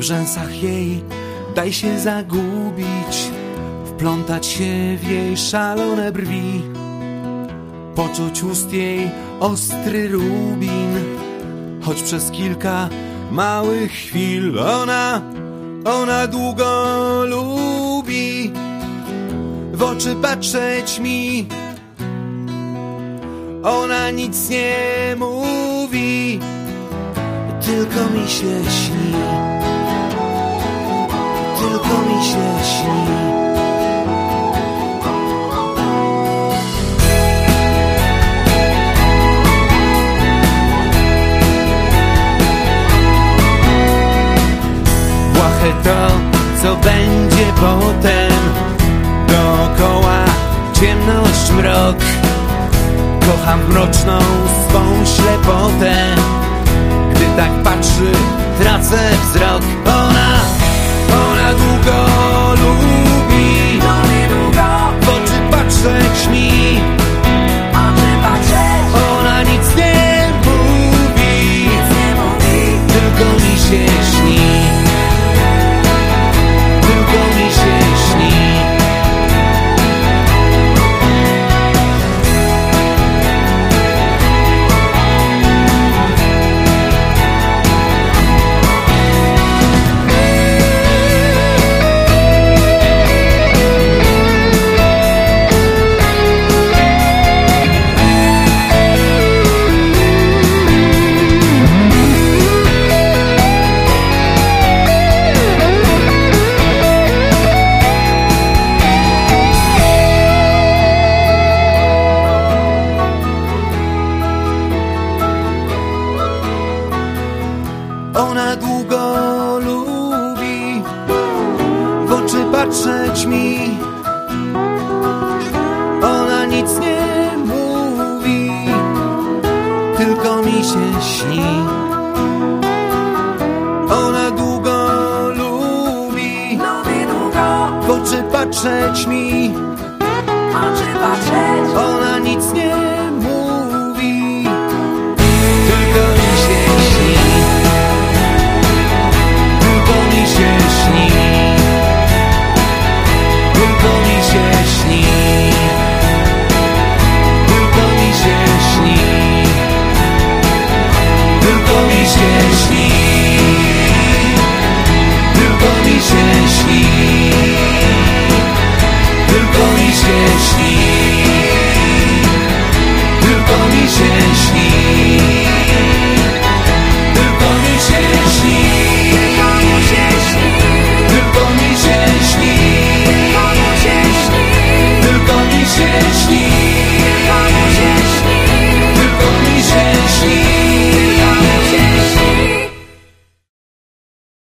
W rzęsach jej daj się zagubić, wplątać się w jej szalone brwi, poczuć ust jej ostry rubin, choć przez kilka małych chwil ona długo lubi w oczy patrzeć mi. Ona nic nie mówi, tylko mi się śni, tylko mi się śni. Błahe to, co będzie potem, dookoła ciemność, mrok. Kocham mroczną swą ślepotę, gdy tak patrzy, tracę wzrok. Ona długo lubi w oczy patrzeć mi. Ona nic nie mówi, tylko mi się śni, tylko mi się śni. Ona długo lubi w oczy patrzeć mi. Ona nic nie mówi, tylko mi się śni. Ona długo lubi w oczy patrzeć mi. Ona nic nie